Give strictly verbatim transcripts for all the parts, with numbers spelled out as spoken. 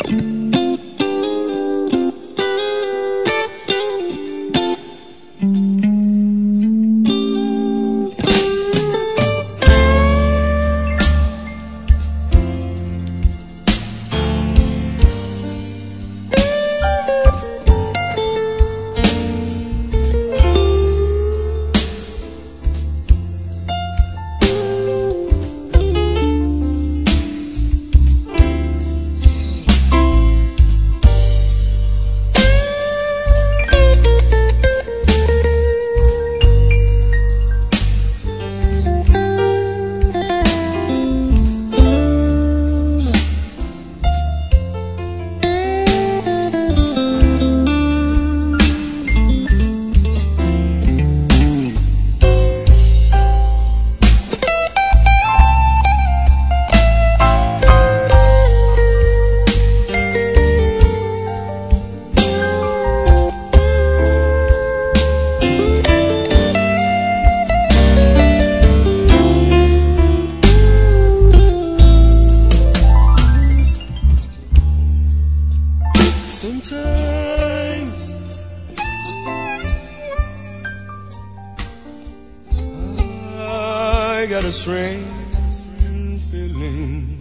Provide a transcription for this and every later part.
got a strange feeling.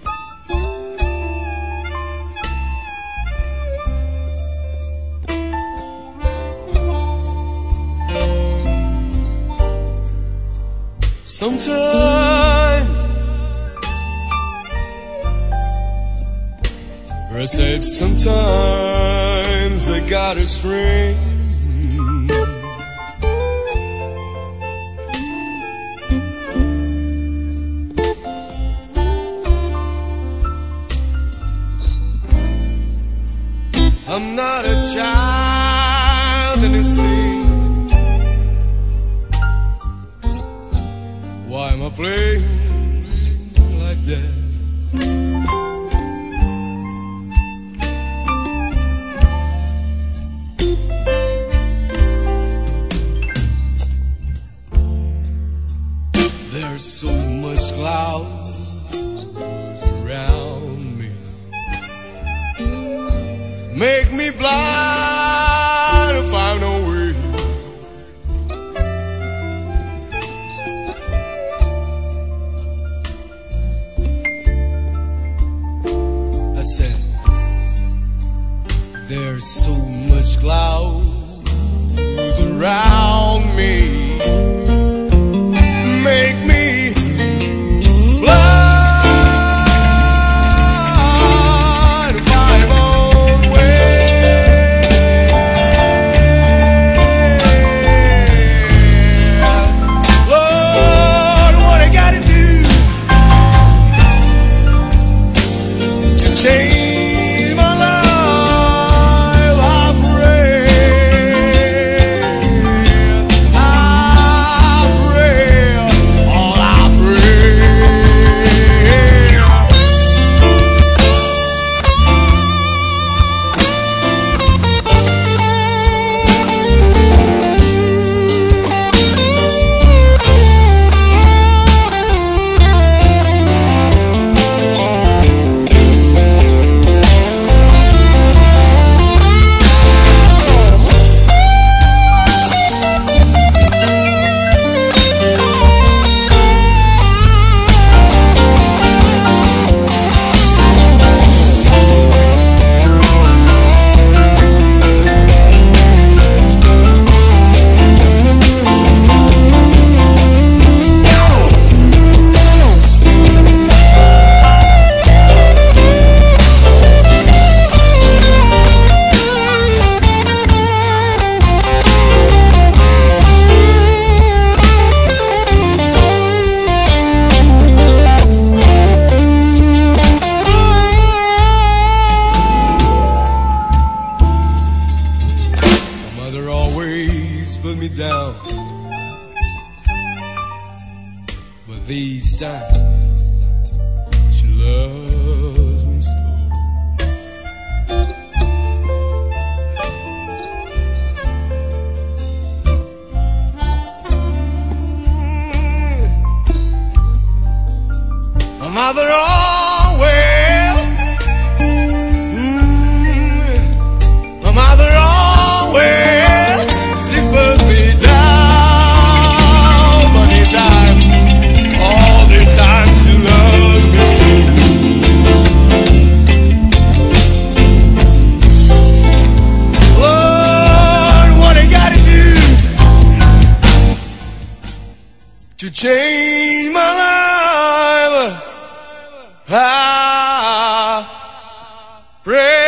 Sometimes I said sometimes I got a strange. I'm not a child in the sea. Why am I playing like that? There's so much clouds around me, make me blind if I no way. I said, there's so much clouds around me, make me blind if I'm on way. Lord, what I gotta do to change my life? Put me down, but these times she loves me so. My mother always change my life. I pray.